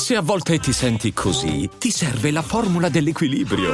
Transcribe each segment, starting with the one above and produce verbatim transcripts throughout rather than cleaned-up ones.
Se a volte ti senti così, ti serve la formula dell'equilibrio.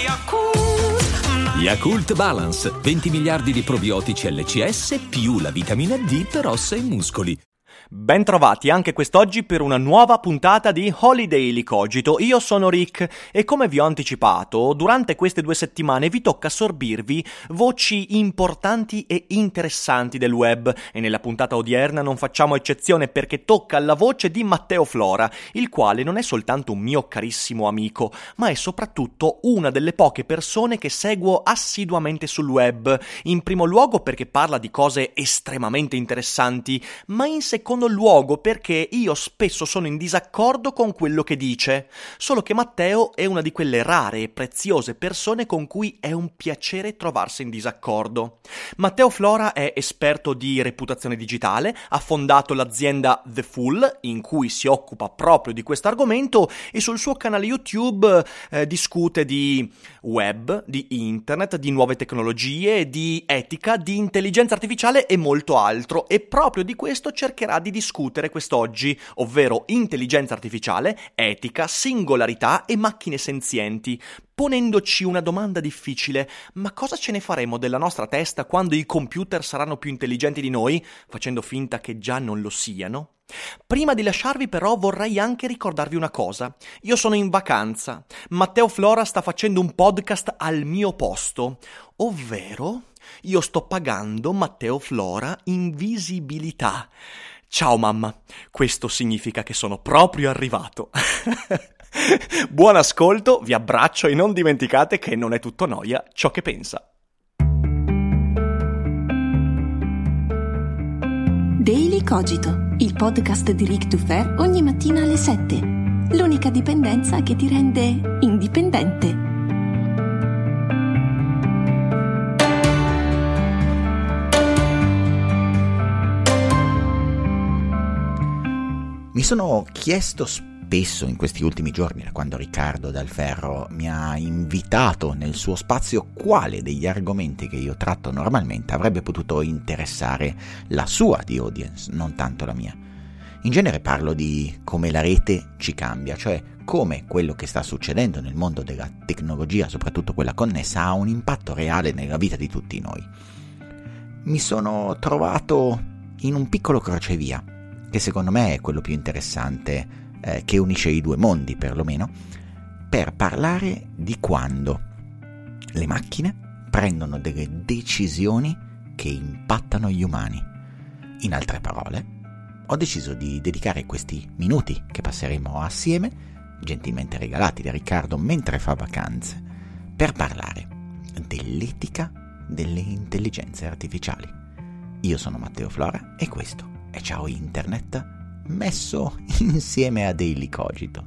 Yakult Balance, venti miliardi di probiotici L C S più la vitamina D per ossa e muscoli. Ben trovati anche quest'oggi per una nuova puntata di Holiday Cogito. Io sono Rick e come vi ho anticipato, durante queste due settimane vi tocca assorbirvi voci importanti e interessanti del web e nella puntata odierna non facciamo eccezione perché tocca alla voce di Matteo Flora, il quale non è soltanto un mio carissimo amico, ma è soprattutto una delle poche persone che seguo assiduamente sul web. In primo luogo perché parla di cose estremamente interessanti, ma in secondo luogo perché io spesso sono in disaccordo con quello che dice, solo che Matteo è una di quelle rare e preziose persone con cui è un piacere trovarsi in disaccordo. Matteo Flora è esperto di reputazione digitale, ha fondato l'azienda The Fool, in cui si occupa proprio di questo argomento, e sul suo canale YouTube eh, discute di web, di internet, di nuove tecnologie, di etica, di intelligenza artificiale e molto altro, e proprio di questo cercherà di discutere quest'oggi, ovvero intelligenza artificiale, etica, singolarità e macchine senzienti, ponendoci una domanda difficile: ma cosa ce ne faremo della nostra testa quando i computer saranno più intelligenti di noi, facendo finta che già non lo siano? Prima di lasciarvi però vorrei anche ricordarvi una cosa. Io sono in vacanza, Matteo Flora sta facendo un podcast al mio posto, ovvero io sto pagando Matteo Flora in visibilità. Ciao mamma, questo significa che sono proprio arrivato. Buon ascolto, vi abbraccio e non dimenticate che non è tutto noia ciò che pensa. Daily Cogito, il podcast di Rick Dufer ogni mattina alle sette. L'unica dipendenza che ti rende indipendente. Mi sono chiesto spesso in questi ultimi giorni, da quando Riccardo Dal Ferro mi ha invitato nel suo spazio, quale degli argomenti che io tratto normalmente avrebbe potuto interessare la sua di audience, non tanto la mia. In genere parlo di come la rete ci cambia, cioè come quello che sta succedendo nel mondo della tecnologia, soprattutto quella connessa, ha un impatto reale nella vita di tutti noi. Mi sono trovato in un piccolo crocevia, che secondo me è quello più interessante, eh, che unisce i due mondi perlomeno, per parlare di quando le macchine prendono delle decisioni che impattano gli umani. In altre parole, ho deciso di dedicare questi minuti che passeremo assieme, gentilmente regalati da Riccardo mentre fa vacanze, per parlare dell'etica delle intelligenze artificiali. Io sono Matteo Flora e questo è Ciao Internet, messo insieme a Daily Cogito.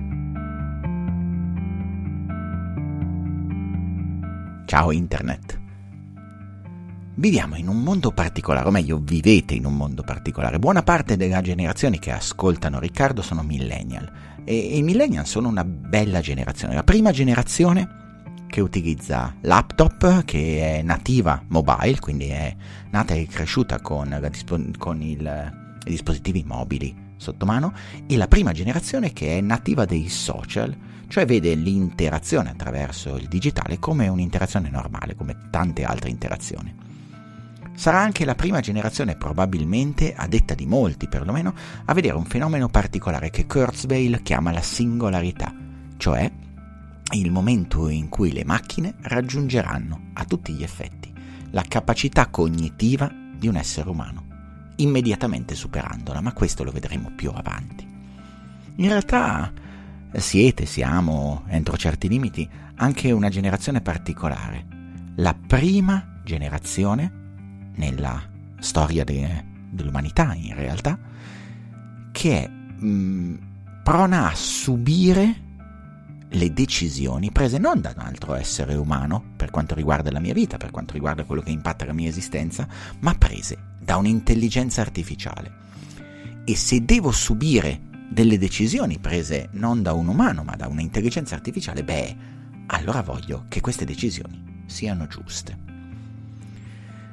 Ciao Internet. Viviamo in un mondo particolare, o meglio, vivete in un mondo particolare. Buona parte della generazione che ascoltano Riccardo sono millennial, e i millennial sono una bella generazione, la prima generazione che utilizza laptop, che è nativa mobile, quindi è nata e cresciuta con, la dispo- con il, i dispositivi mobili sotto mano, e la prima generazione che è nativa dei social, cioè vede l'interazione attraverso il digitale come un'interazione normale, come tante altre interazioni. Sarà anche la prima generazione, probabilmente, a detta di molti perlomeno, a vedere un fenomeno particolare che Kurzweil chiama la singolarità, cioè il momento in cui le macchine raggiungeranno a tutti gli effetti la capacità cognitiva di un essere umano, immediatamente superandola, ma questo lo vedremo più avanti. In realtà siete, siamo, entro certi limiti, anche una generazione particolare, la prima generazione nella storia de- dell'umanità, in realtà, che è mh, prona a subire le decisioni prese non da un altro essere umano, per quanto riguarda la mia vita, per quanto riguarda quello che impatta la mia esistenza, ma prese da un'intelligenza artificiale. E se devo subire delle decisioni prese non da un umano, ma da un'intelligenza artificiale, beh, allora voglio che queste decisioni siano giuste.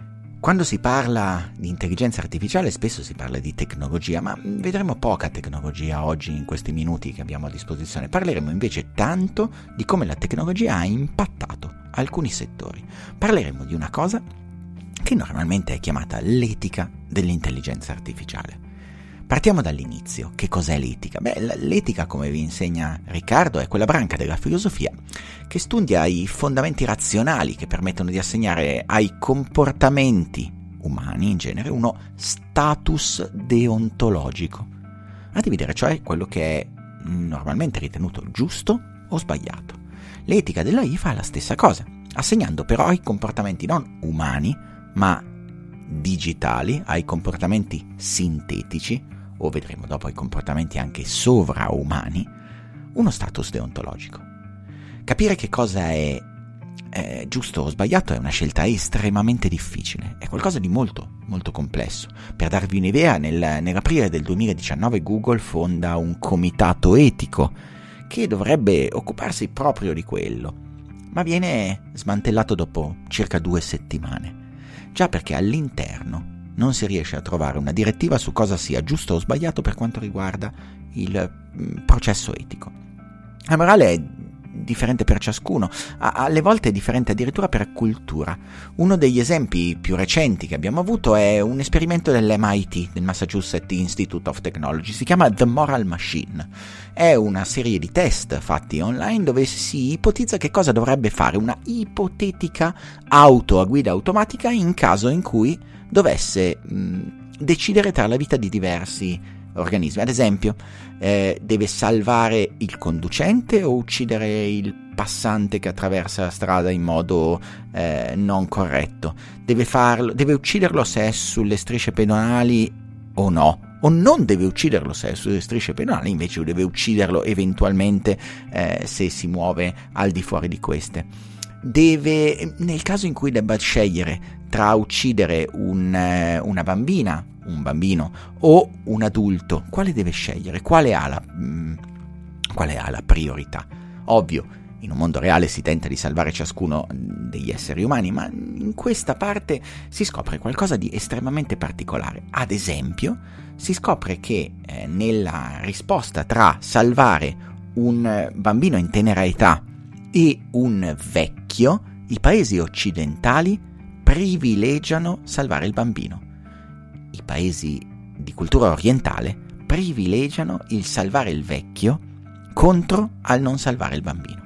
Quando si parla di intelligenza artificiale spesso si parla di tecnologia, ma vedremo poca tecnologia oggi in questi minuti che abbiamo a disposizione. Parleremo invece tanto di come la tecnologia ha impattato alcuni settori. Parleremo di una cosa che normalmente è chiamata l'etica dell'intelligenza artificiale. Partiamo dall'inizio. Che cos'è l'etica? Beh, l'etica, come vi insegna Riccardo, è quella branca della filosofia che studia i fondamenti razionali che permettono di assegnare ai comportamenti umani in genere uno status deontologico, a dividere cioè quello che è normalmente ritenuto giusto o sbagliato. L'etica dell'A I fa la stessa cosa, assegnando però ai comportamenti non umani, ma digitali, ai comportamenti sintetici, o vedremo dopo ai comportamenti anche sovraumani, uno status deontologico. Capire che cosa è, è giusto o sbagliato è una scelta estremamente difficile, è qualcosa di molto, molto complesso. Per darvi un'idea, nel, nell'aprile del duemiladiciannove Google fonda un comitato etico che dovrebbe occuparsi proprio di quello, ma viene smantellato dopo circa due settimane, già perché all'interno non si riesce a trovare una direttiva su cosa sia giusto o sbagliato per quanto riguarda il processo etico. La morale è differente per ciascuno, alle volte è differente addirittura per cultura. Uno degli esempi più recenti che abbiamo avuto è un esperimento dell'M I T, del Massachusetts Institute of Technology, si chiama The Moral Machine. È una serie di test fatti online dove si ipotizza che cosa dovrebbe fare una ipotetica auto a guida automatica in caso in cui dovesse mh, decidere tra la vita di diversi organismi. Ad esempio, eh, deve salvare il conducente o uccidere il passante che attraversa la strada in modo eh, non corretto. Deve farlo, deve ucciderlo se è sulle strisce pedonali o no, o non deve ucciderlo se è sulle strisce pedonali, invece deve ucciderlo eventualmente eh, se si muove al di fuori di queste. Deve, nel caso in cui debba scegliere tra uccidere un, una bambina, un bambino o un adulto, quale deve scegliere? Quale ha la, mh, quale ha la priorità? Ovvio, in un mondo reale si tenta di salvare ciascuno degli esseri umani, ma in questa parte si scopre qualcosa di estremamente particolare. Ad esempio, si scopre che eh, nella risposta tra salvare un bambino in tenera età e un vecchio, i paesi occidentali privilegiano salvare il bambino. I paesi di cultura orientale privilegiano il salvare il vecchio contro al non salvare il bambino.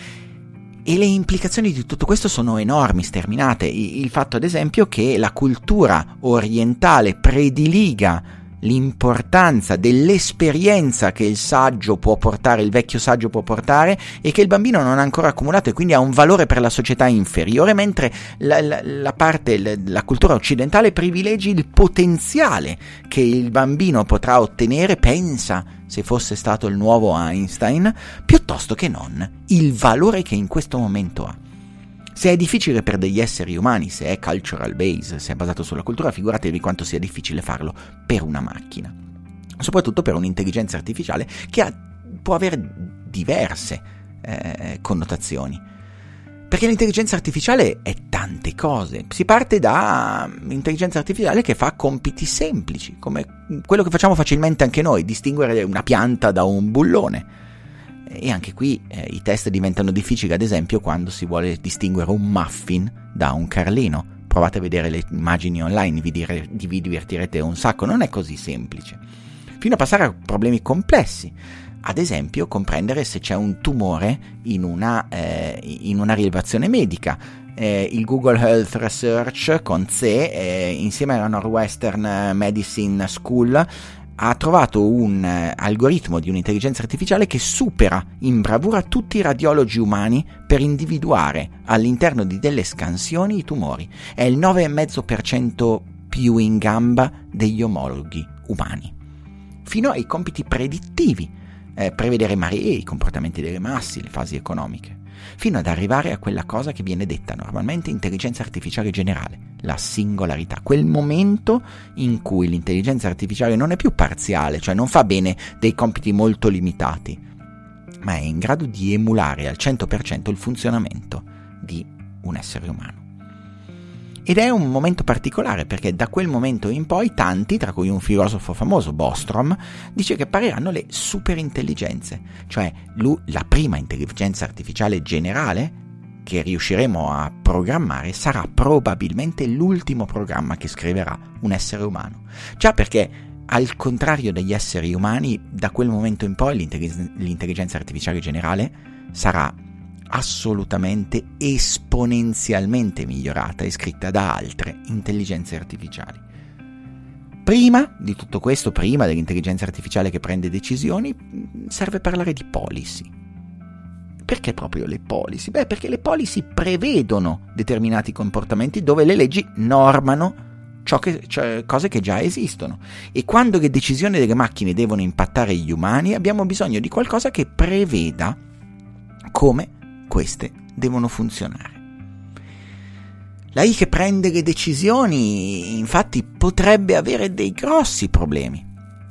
E le implicazioni di tutto questo sono enormi, sterminate. Il fatto, ad esempio, che la cultura orientale prediliga l'importanza dell'esperienza che il saggio può portare, il vecchio saggio può portare, e che il bambino non ha ancora accumulato e quindi ha un valore per la società inferiore, mentre la, la, la parte, la, la cultura occidentale privilegi il potenziale che il bambino potrà ottenere, pensa se fosse stato il nuovo Einstein, piuttosto che non il valore che in questo momento ha. Se è difficile per degli esseri umani, se è cultural base, se è basato sulla cultura, figuratevi quanto sia difficile farlo per una macchina. Soprattutto per un'intelligenza artificiale che ha, può avere diverse eh, connotazioni. Perché l'intelligenza artificiale è tante cose. Si parte da intelligenza artificiale che fa compiti semplici, come quello che facciamo facilmente anche noi, distinguere una pianta da un bullone. E anche qui eh, i test diventano difficili, ad esempio quando si vuole distinguere un muffin da un carlino. Provate a vedere le immagini online, vi, dire, vi divertirete un sacco, non è così semplice. Fino a passare a problemi complessi, ad esempio comprendere se c'è un tumore in una, eh, in una rilevazione medica. Eh, il Google Health Research con C, eh, insieme alla Northwestern Medicine School, ha trovato un eh, algoritmo di un'intelligenza artificiale che supera in bravura tutti i radiologi umani per individuare all'interno di delle scansioni i tumori. È il nove virgola cinque per cento più in gamba degli omologhi umani. Fino ai compiti predittivi, eh, prevedere maree, i comportamenti delle massi, le fasi economiche, fino ad arrivare a quella cosa che viene detta normalmente intelligenza artificiale generale, la singolarità, quel momento in cui l'intelligenza artificiale non è più parziale, cioè non fa bene dei compiti molto limitati, ma è in grado di emulare al cento per cento il funzionamento di un essere umano. Ed è un momento particolare perché da quel momento in poi tanti, tra cui un filosofo famoso, Bostrom, dice che appariranno le superintelligenze, cioè la prima intelligenza artificiale generale che riusciremo a programmare sarà probabilmente l'ultimo programma che scriverà un essere umano. Già perché, al contrario degli esseri umani, da quel momento in poi l'intelligenza, l'intelligenza artificiale generale sarà assolutamente esponenzialmente migliorata e scritta da altre intelligenze artificiali. Prima di tutto questo, prima dell'intelligenza artificiale che prende decisioni, serve parlare di policy. Perché proprio le policy? Beh, perché le policy prevedono determinati comportamenti dove le leggi normano ciò che, cioè, cose che già esistono. E quando le decisioni delle macchine devono impattare gli umani, abbiamo bisogno di qualcosa che preveda come queste devono funzionare. La I che prende le decisioni, infatti, potrebbe avere dei grossi problemi.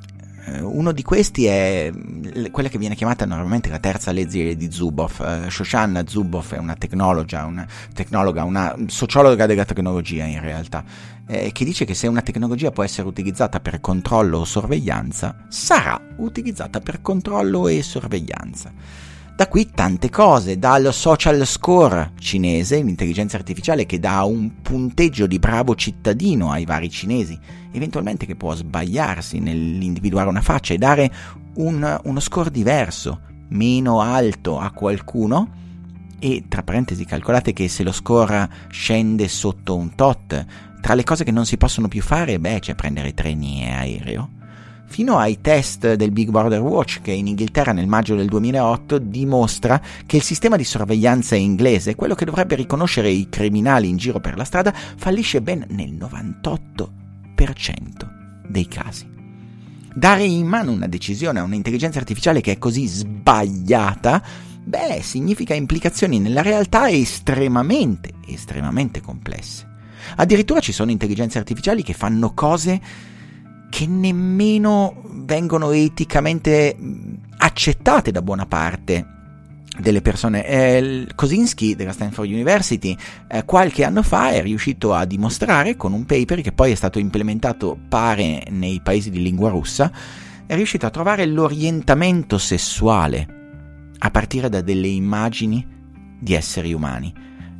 Uno di questi è quella che viene chiamata normalmente la terza legge di Zuboff. Uh, Shoshana Zuboff è una tecnologa, una tecnologa, una sociologa della tecnologia in realtà, eh, che dice che se una tecnologia può essere utilizzata per controllo o sorveglianza, sarà utilizzata per controllo e sorveglianza. Da qui tante cose, dal social score cinese, l'intelligenza artificiale che dà un punteggio di bravo cittadino ai vari cinesi, eventualmente che può sbagliarsi nell'individuare una faccia e dare un, uno score diverso, meno alto a qualcuno, e tra parentesi calcolate che se lo score scende sotto un tot, tra le cose che non si possono più fare, beh, c'è prendere treni e aereo, fino ai test del Big Brother Watch che in Inghilterra nel maggio del duemilaotto dimostra che il sistema di sorveglianza inglese, quello che dovrebbe riconoscere i criminali in giro per la strada, fallisce ben nel novantotto per cento dei casi. Dare in mano una decisione a un'intelligenza artificiale che è così sbagliata, beh, significa implicazioni nella realtà estremamente, estremamente complesse. Addirittura ci sono intelligenze artificiali che fanno cose che nemmeno vengono eticamente accettate da buona parte delle persone. Eh, Kosinski della Stanford University eh, qualche anno fa è riuscito a dimostrare con un paper che poi è stato implementato pare nei paesi di lingua russa, è riuscito a trovare l'orientamento sessuale a partire da delle immagini di esseri umani.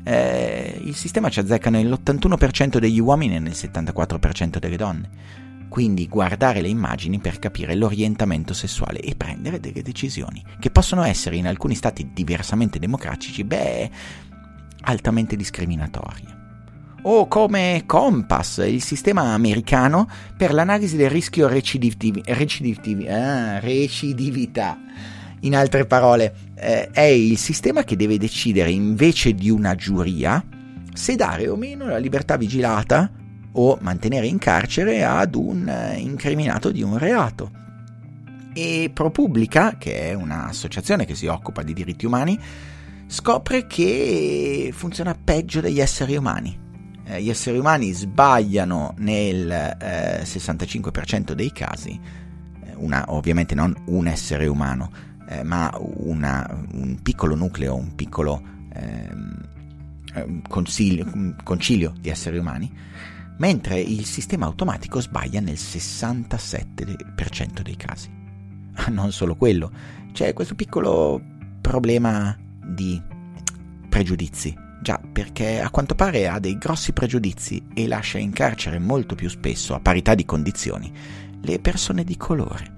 Eh, il sistema ci azzecca nell'ottantuno per cento degli uomini e nel settantaquattro per cento delle donne. Quindi guardare le immagini per capire l'orientamento sessuale e prendere delle decisioni, che possono essere in alcuni stati diversamente democratici, beh, altamente discriminatorie. O come Compass, il sistema americano per l'analisi del rischio recidiv- recidiv- ah, recidività. In altre parole, eh, è il sistema che deve decidere invece di una giuria se dare o meno la libertà vigilata o mantenere in carcere ad un incriminato di un reato. E ProPublica, che è un'associazione che si occupa di diritti umani, scopre che funziona peggio degli esseri umani. Eh, gli esseri umani sbagliano nel eh, sessantacinque per cento dei casi, una, ovviamente non un essere umano, eh, ma una, un piccolo nucleo, un piccolo eh, concilio, concilio di esseri umani, mentre il sistema automatico sbaglia nel sessantasette per cento dei casi. Non solo quello, c'è questo piccolo problema di pregiudizi, già perché a quanto pare ha dei grossi pregiudizi e lascia in carcere molto più spesso, a parità di condizioni, le persone di colore.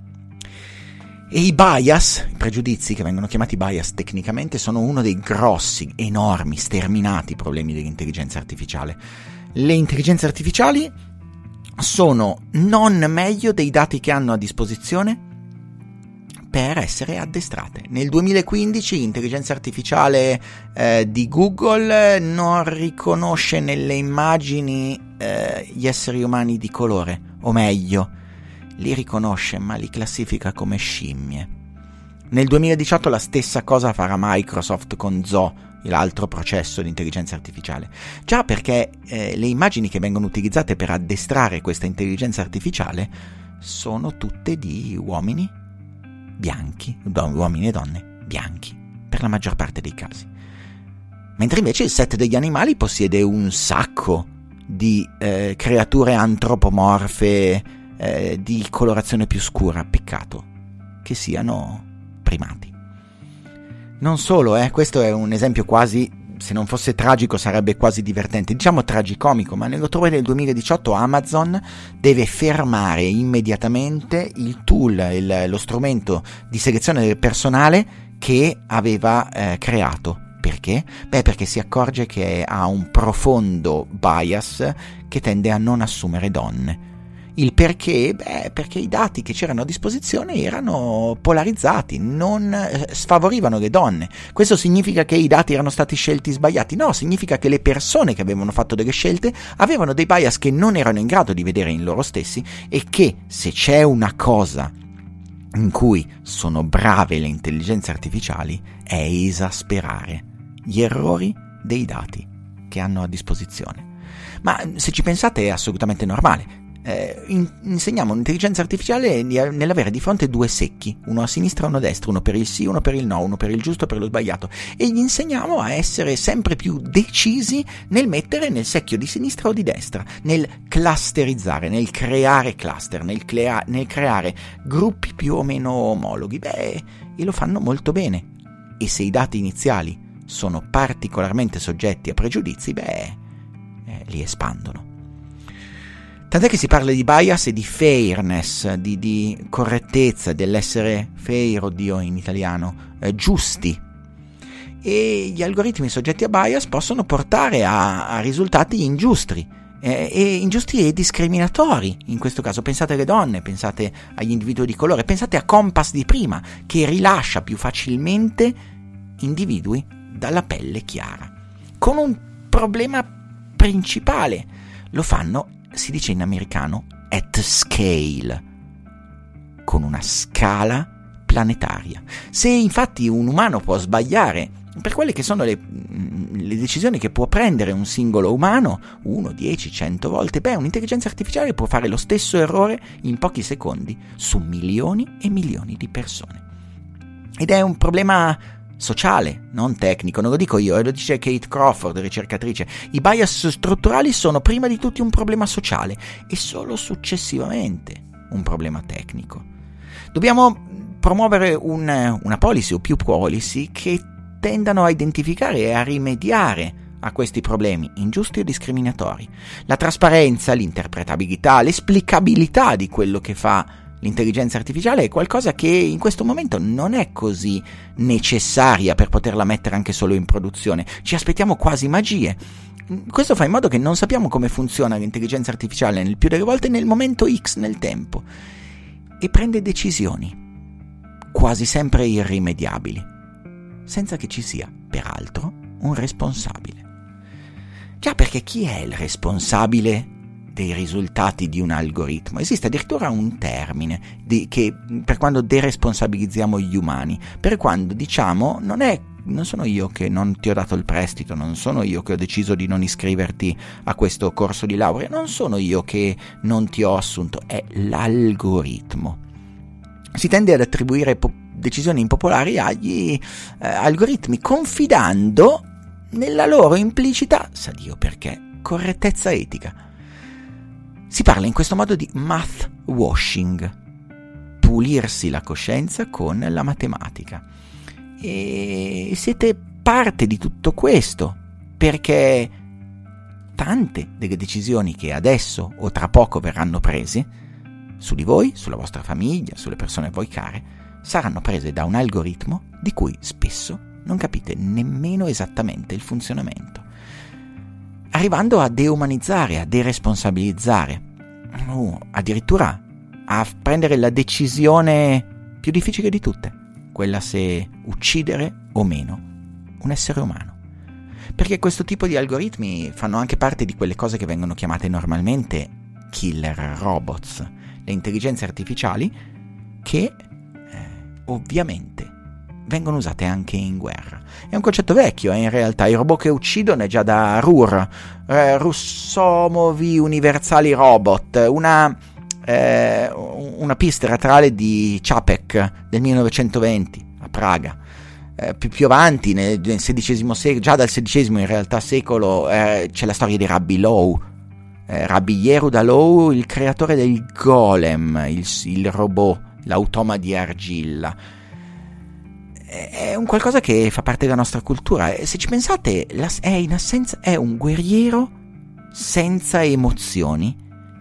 E i bias, i pregiudizi, che vengono chiamati bias tecnicamente, sono uno dei grossi, enormi, sterminati problemi dell'intelligenza artificiale. Le intelligenze artificiali sono non meglio dei dati che hanno a disposizione per essere addestrate. Nel duemilaquindici l'intelligenza artificiale eh, di Google non riconosce nelle immagini eh, gli esseri umani di colore, o meglio, li riconosce ma li classifica come scimmie. Nel duemiladiciotto la stessa cosa farà Microsoft con Zoo, l'altro processo di intelligenza artificiale. Già perché eh, le immagini che vengono utilizzate per addestrare questa intelligenza artificiale sono tutte di uomini bianchi, don- uomini e donne bianchi, per la maggior parte dei casi. mentre invece il set degli animali possiede un sacco di eh, creature antropomorfe eh, di colorazione più scura. Peccato che siano primati. Non solo, eh, questo è un esempio quasi, se non fosse tragico sarebbe quasi divertente, diciamo tragicomico, ma nell'ottobre del duemiladiciotto Amazon deve fermare immediatamente il tool, il, lo strumento di selezione del personale che aveva eh, creato. Perché? Beh, perché si accorge che ha un profondo bias che tende a non assumere donne. Il perché? Beh, perché i dati che c'erano a disposizione erano polarizzati, non sfavorivano le donne. Questo significa che i dati erano stati scelti sbagliati? No, significa che le persone che avevano fatto delle scelte avevano dei bias che non erano in grado di vedere in loro stessi, e che se c'è una cosa in cui sono brave le intelligenze artificiali è esasperare gli errori dei dati che hanno a disposizione. Ma se ci pensate è assolutamente normale. Eh, in, insegniamo un'intelligenza artificiale nell'avere di fronte due secchi, uno a sinistra e uno a destra, uno per il sì, uno per il no, uno per il giusto e per lo sbagliato, e gli insegniamo a essere sempre più decisi nel mettere nel secchio di sinistra o di destra, nel clusterizzare, nel creare cluster, nel, crea- nel creare gruppi più o meno omologhi. Beh, e lo fanno molto bene. E se i dati iniziali sono particolarmente soggetti a pregiudizi, beh, eh, li espandono. Tant'è che si parla di bias e di fairness, di, di correttezza, dell'essere fair, oddio in italiano, eh, giusti. E gli algoritmi soggetti a bias possono portare a, a risultati ingiusti, eh, e ingiusti e discriminatori. In questo caso pensate alle donne, pensate agli individui di colore, pensate a Compass di prima, che rilascia più facilmente individui dalla pelle chiara. Con un problema principale: lo fanno, si dice in americano, at scale, con una scala planetaria. Se infatti un umano può sbagliare per quelle che sono le, le decisioni che può prendere un singolo umano, uno, dieci, cento volte, beh, un'intelligenza artificiale può fare lo stesso errore in pochi secondi su milioni e milioni di persone. Ed è un problema sociale, non tecnico, non lo dico io, lo dice Kate Crawford, ricercatrice. I bias strutturali sono prima di tutto un problema sociale e solo successivamente un problema tecnico. Dobbiamo promuovere un, una policy o più policy che tendano a identificare e a rimediare a questi problemi ingiusti e discriminatori. La trasparenza, l'interpretabilità, l'esplicabilità di quello che fa l'intelligenza artificiale è qualcosa che in questo momento non è così necessaria per poterla mettere anche solo in produzione. Ci aspettiamo quasi magie. Questo fa in modo che non sappiamo come funziona l'intelligenza artificiale nel più delle volte nel momento X nel tempo, e prende decisioni quasi sempre irrimediabili, senza che ci sia, peraltro, un responsabile. Già, perché chi è il responsabile dei risultati di un algoritmo? Esiste addirittura un termine di, che per quando deresponsabilizziamo gli umani, per quando diciamo non è non sono io che non ti ho dato il prestito, non sono io che ho deciso di non iscriverti a questo corso di laurea, non sono io che non ti ho assunto, è l'algoritmo. Si tende ad attribuire po- decisioni impopolari agli eh, algoritmi, confidando nella loro implicita, sa Dio perché, correttezza etica. Si parla in questo modo di math washing, pulirsi la coscienza con la matematica. E siete parte di tutto questo, perché tante delle decisioni che adesso o tra poco verranno prese su di voi, sulla vostra famiglia, sulle persone a voi care, saranno prese da un algoritmo di cui spesso non capite nemmeno esattamente il funzionamento, arrivando a deumanizzare, a deresponsabilizzare, uh, addirittura a prendere la decisione più difficile di tutte, quella se uccidere o meno un essere umano. Perché questo tipo di algoritmi fanno anche parte di quelle cose che vengono chiamate normalmente killer robots, le intelligenze artificiali che eh, ovviamente vengono usate anche in guerra. È un concetto vecchio, eh, in realtà. I robot che uccidono è già da R U R, eh, Russomovi Universali Robot, una, eh, una pista teatrale di Čapek del millenovecentoventi a Praga. eh, più, più avanti, nel, nel sedicesimo secolo, già dal sedicesimo in realtà secolo, eh, c'è la storia di Rabbi Low, eh, Rabbi Yehuda Low, il creatore del golem, il, il robot, l'automa di argilla. È un qualcosa che fa parte della nostra cultura. Se ci pensate, è in assenza, è un guerriero senza emozioni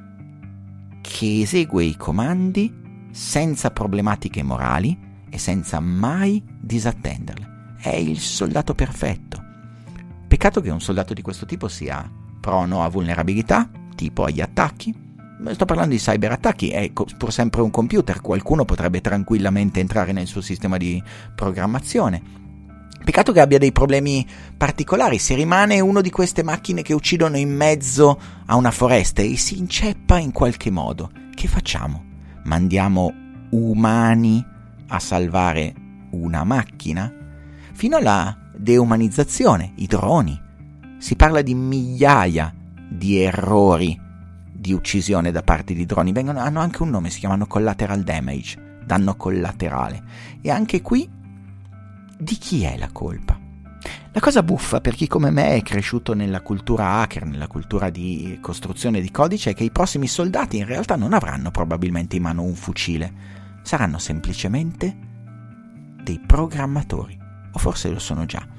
che esegue i comandi senza problematiche morali e senza mai disattenderle. È il soldato perfetto. Peccato che un soldato di questo tipo sia prono a vulnerabilità, tipo agli attacchi. Sto parlando di cyberattacchi, è pur sempre un computer, qualcuno potrebbe tranquillamente entrare nel suo sistema di programmazione. Peccato che abbia dei problemi particolari, se rimane una di queste macchine che uccidono in mezzo a una foresta e si inceppa in qualche modo, che facciamo? Mandiamo umani a salvare una macchina? Fino alla deumanizzazione, i droni. Si parla di migliaia di errori di uccisione da parte di droni. Vengono, hanno anche un nome, si chiamano collateral damage, danno collaterale. E anche qui, di chi è la colpa? La cosa buffa per chi come me è cresciuto nella cultura hacker, nella cultura di costruzione di codice, è che i prossimi soldati in realtà non avranno probabilmente in mano un fucile, saranno semplicemente dei programmatori, o forse lo sono già.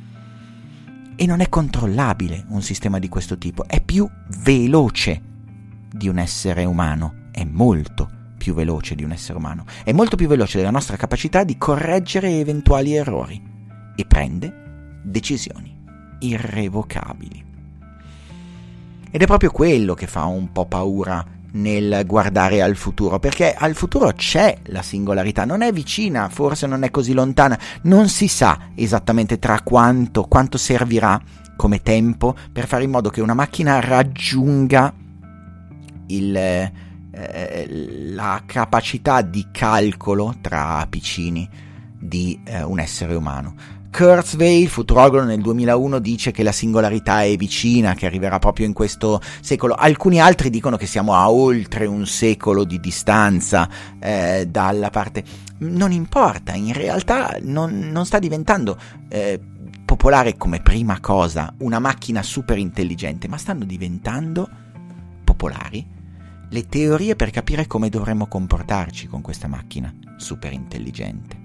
E non è controllabile un sistema di questo tipo, è più veloce di un essere umano, è molto più veloce di un essere umano, è molto più veloce della nostra capacità di correggere eventuali errori e prende decisioni irrevocabili. Ed è proprio quello che fa un po' paura nel guardare al futuro, perché al futuro c'è la singolarità, non è vicina, forse non è così lontana, non si sa esattamente tra quanto, quanto servirà come tempo per fare in modo che una macchina raggiunga il, eh, la capacità di calcolo tra apicini di eh, un essere umano. Kurzweil, il futurologo, nel duemilauno dice che la singolarità è vicina, che arriverà proprio in questo secolo. Alcuni altri dicono che siamo a oltre un secolo di distanza eh, dalla parte. Non importa, in realtà non, non sta diventando eh, popolare come prima cosa una macchina super intelligente, ma stanno diventando popolari le teorie per capire come dovremmo comportarci con questa macchina super intelligente.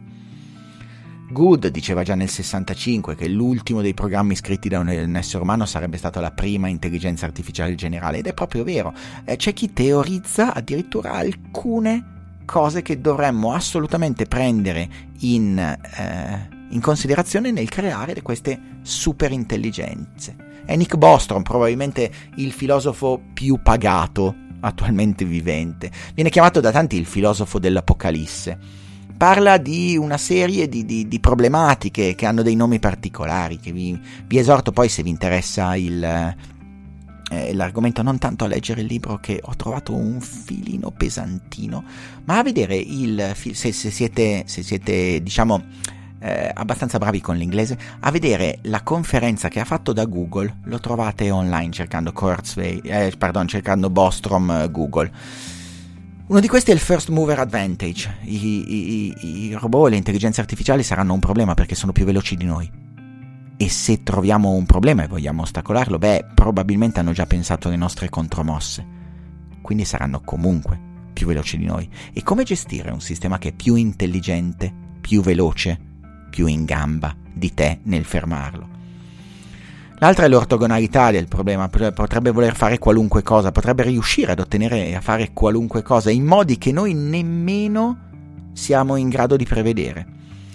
Good diceva già nel sessantacinque che l'ultimo dei programmi scritti da un essere umano sarebbe stata la prima intelligenza artificiale generale, ed è proprio vero. Eh, c'è chi teorizza addirittura alcune cose che dovremmo assolutamente prendere in, eh, in considerazione nel creare queste super intelligenze. È Nick Bostrom, probabilmente il filosofo più pagato attualmente vivente. Viene chiamato da tanti il filosofo dell'Apocalisse. Parla di una serie di, di, di problematiche che hanno dei nomi particolari, che vi, vi esorto poi, se vi interessa il, eh, l'argomento, non tanto a leggere il libro, che ho trovato un filino pesantino, ma a vedere il, se, se siete, se siete diciamo eh, abbastanza bravi con l'inglese, a vedere la conferenza che ha fatto da Google. Lo trovate online cercando Kurzweil, eh, pardon, cercando Bostrom eh, Google. Uno di questi è il first mover advantage. I, i, i robot e le intelligenze artificiali saranno un problema perché sono più veloci di noi. E se troviamo un problema e vogliamo ostacolarlo, beh, probabilmente hanno già pensato alle nostre contromosse. Quindi saranno comunque più veloci di noi. E come gestire un sistema che è più intelligente, più veloce, più in gamba di te nel fermarlo? L'altra è l'ortogonalità del problema. Potrebbe voler fare qualunque cosa, potrebbe riuscire ad ottenere e a fare qualunque cosa in modi che noi nemmeno siamo in grado di prevedere.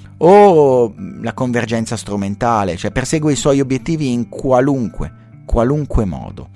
O la convergenza strumentale, cioè persegue i suoi obiettivi in qualunque, qualunque modo.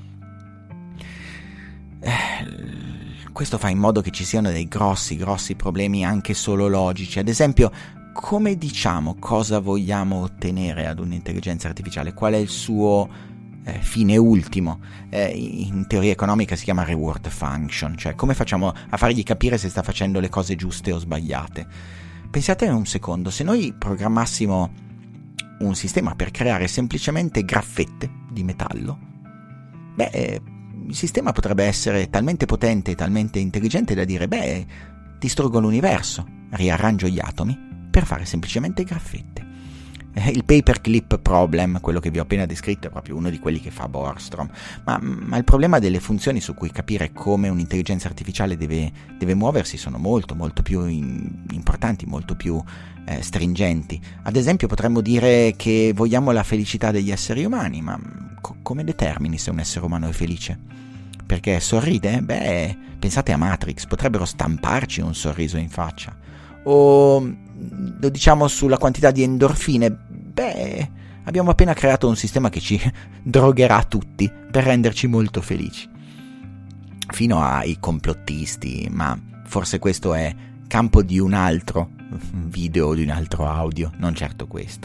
Eh, questo fa in modo che ci siano dei grossi, grossi problemi anche solo logici. Ad esempio, come diciamo cosa vogliamo ottenere ad un'intelligenza artificiale? Qual è il suo eh, fine ultimo? Eh, in teoria economica si chiama reward function, cioè come facciamo a fargli capire se sta facendo le cose giuste o sbagliate? Pensate un secondo, se noi programmassimo un sistema per creare semplicemente graffette di metallo, beh, eh, il sistema potrebbe essere talmente potente e talmente intelligente da dire, beh, distruggo l'universo, riarrangio gli atomi per fare semplicemente graffette. Il paperclip problem, quello che vi ho appena descritto, è proprio uno di quelli che fa Borgström, ma, ma il problema delle funzioni su cui capire come un'intelligenza artificiale deve, deve muoversi sono molto molto più in, importanti, molto più eh, stringenti. Ad esempio potremmo dire che vogliamo la felicità degli esseri umani, ma co- come determini se un essere umano è felice? Perché sorride? Beh, pensate a Matrix, potrebbero stamparci un sorriso in faccia. O lo diciamo sulla quantità di endorfine? Beh, abbiamo appena creato un sistema che ci drogherà tutti per renderci molto felici. Fino ai complottisti, ma forse questo è campo di un altro video, di un altro audio, non certo questo.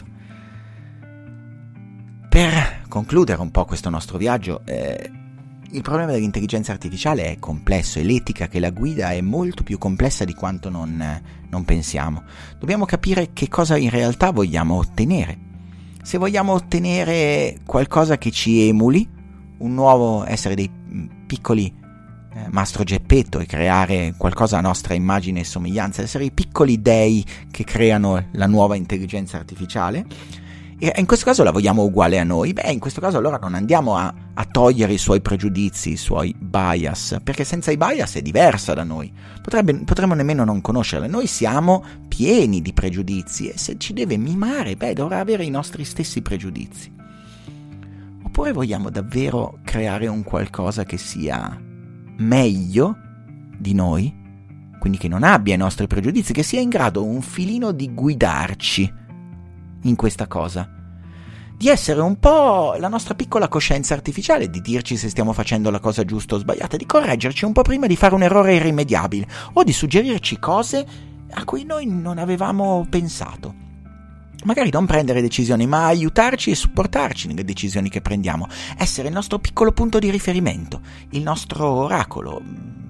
Per concludere un po' questo nostro viaggio, eh, il problema dell'intelligenza artificiale è complesso e l'etica che la guida è molto più complessa di quanto non, non pensiamo. Dobbiamo capire che cosa in realtà vogliamo ottenere. Se vogliamo ottenere qualcosa che ci emuli, un nuovo essere dei piccoli eh, Mastro Geppetto e creare qualcosa a nostra immagine e somiglianza, essere i piccoli dei che creano la nuova intelligenza artificiale, e in questo caso la vogliamo uguale a noi, beh, in questo caso allora non andiamo a, a togliere i suoi pregiudizi, i suoi bias, perché senza i bias è diversa da noi. Potrebbe, potremmo nemmeno non conoscerla. Noi siamo pieni di pregiudizi e se ci deve mimare, beh, dovrà avere i nostri stessi pregiudizi. Oppure vogliamo davvero creare un qualcosa che sia meglio di noi, quindi che non abbia i nostri pregiudizi, che sia in grado un filino di guidarci in questa cosa, di essere un po' la nostra piccola coscienza artificiale, di dirci se stiamo facendo la cosa giusta o sbagliata, di correggerci un po' prima di fare un errore irrimediabile o di suggerirci cose a cui noi non avevamo pensato. Magari non prendere decisioni, ma aiutarci e supportarci nelle decisioni che prendiamo, essere il nostro piccolo punto di riferimento, il nostro oracolo.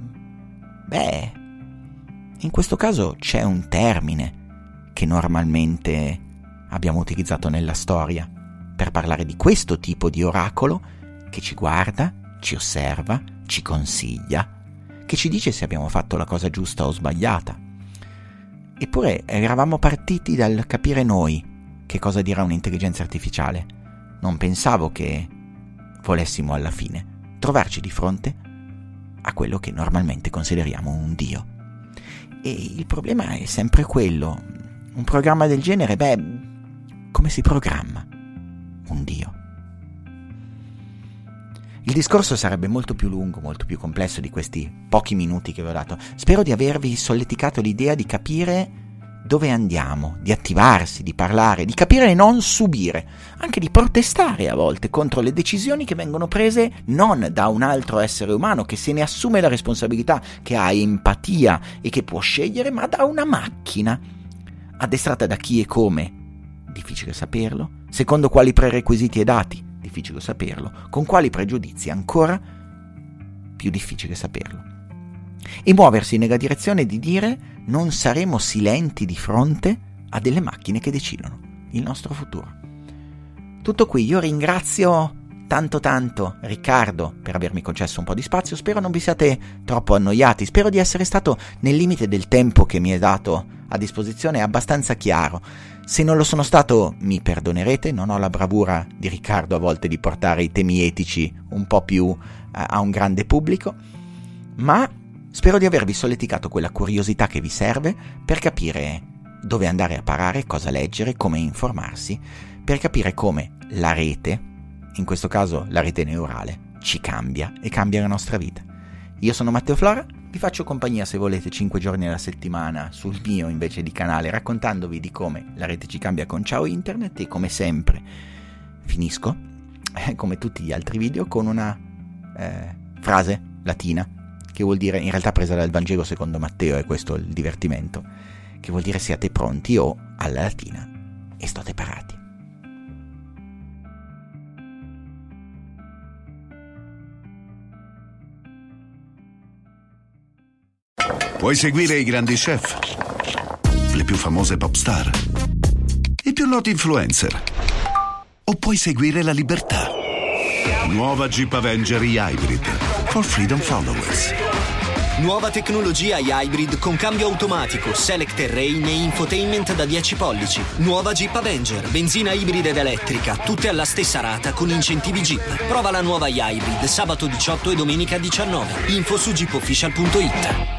Beh, in questo caso c'è un termine che normalmente abbiamo utilizzato nella storia per parlare di questo tipo di oracolo che ci guarda, ci osserva, ci consiglia, che ci dice se abbiamo fatto la cosa giusta o sbagliata. Eppure eravamo partiti dal capire noi che cosa dirà un'intelligenza artificiale. Non pensavo che volessimo alla fine trovarci di fronte a quello che normalmente consideriamo un dio. E il problema è sempre quello. Un programma del genere, beh, come si programma un dio? Il discorso sarebbe molto più lungo, molto più complesso di questi pochi minuti che vi ho dato. Spero di avervi solleticato l'idea di capire dove andiamo, di attivarsi, di parlare, di capire e non subire, anche di protestare a volte contro le decisioni che vengono prese non da un altro essere umano che se ne assume la responsabilità, che ha empatia e che può scegliere, ma da una macchina, addestrata da chi e come. Difficile saperlo. Secondo quali prerequisiti e dati? Difficile saperlo. Con quali pregiudizi? Ancora più difficile saperlo. E muoversi nella direzione di dire non saremo silenti di fronte a delle macchine che decidono il nostro futuro. Tutto qui. Io ringrazio tanto tanto Riccardo per avermi concesso un po' di spazio. Spero non vi siate troppo annoiati. Spero di essere stato nel limite del tempo che mi è dato a disposizione abbastanza chiaro. Se non lo sono stato mi perdonerete, non ho la bravura di Riccardo a volte di portare i temi etici un po' più a, a un grande pubblico, ma spero di avervi solleticato quella curiosità che vi serve per capire dove andare a parare, cosa leggere, come informarsi, per capire come la rete, in questo caso la rete neurale, ci cambia e cambia la nostra vita. Io sono Matteo Flora, vi faccio compagnia se volete cinque giorni alla settimana sul mio invece di canale, raccontandovi di come la rete ci cambia con Ciao Internet, e come sempre finisco, eh, come tutti gli altri video, con una eh, frase latina che vuol dire, in realtà presa dal Vangelo secondo Matteo, è questo il divertimento, che vuol dire siate pronti o, alla latina, e state parati. Vuoi seguire i grandi chef, le più famose pop star, i più noti influencer, o puoi seguire la libertà? Nuova Jeep Avenger Hybrid for Freedom Followers. Nuova tecnologia Hybrid con cambio automatico, Select Terrain e infotainment da dieci pollici. Nuova Jeep Avenger, benzina ibrida ed elettrica, tutte alla stessa rata con incentivi Jeep. Prova la nuova Hybrid sabato diciotto e domenica diciannove. Info su jeep official punto it.